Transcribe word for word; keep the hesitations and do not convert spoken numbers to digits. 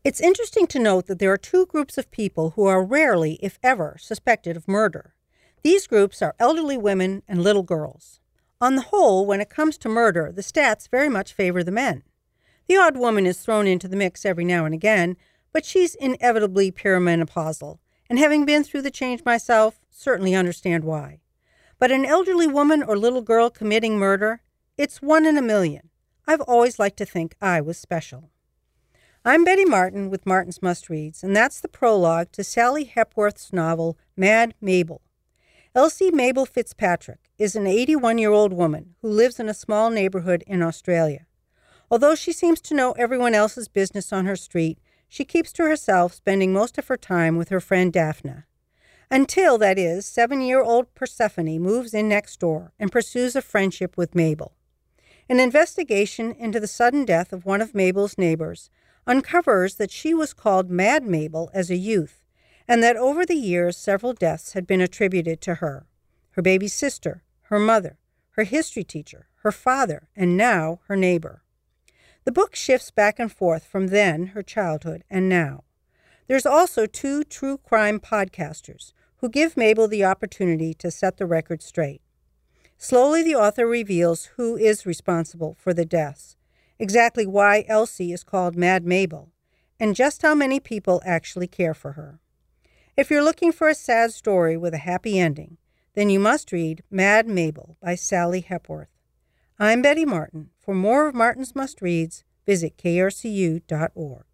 It's interesting to note that there are two groups of people who are rarely, if ever, suspected of murder. These groups are elderly women and little girls. On the whole, when it comes to murder, the stats very much favor the men. The odd woman is thrown into the mix every now and again, but she's inevitably perimenopausal, and having been through the change myself, certainly understand why. But an elderly woman or little girl committing murder, it's one in a million. I've always liked to think I was special. I'm Betty Martin with Martin's Must Reads, and that's the prologue to Sally Hepworth's novel, Mad Mabel. Elsie Mabel Fitzpatrick is an eighty-one-year-old woman who lives in a small neighborhood in Australia. Although she seems to know everyone else's business on her street, she keeps to herself, spending most of her time with her friend Daphne. Until, that is, seven-year-old Persephone moves in next door and pursues a friendship with Mabel. An investigation into the sudden death of one of Mabel's neighbors uncovers that she was called Mad Mabel as a youth, and that over the years several deaths had been attributed to her. Her baby sister, her mother, her history teacher, her father, and now her neighbor. The book shifts back and forth from then, her childhood, and now. There's also two true crime podcasters who give Mabel the opportunity to set the record straight. Slowly, the author reveals who is responsible for the deaths, exactly why Elsie is called Mad Mabel, and just how many people actually care for her. If you're looking for a sad story with a happy ending, then you must read Mad Mabel by Sally Hepworth. I'm Betty Martin. For more of Martin's Must Reads, visit K R C U dot org.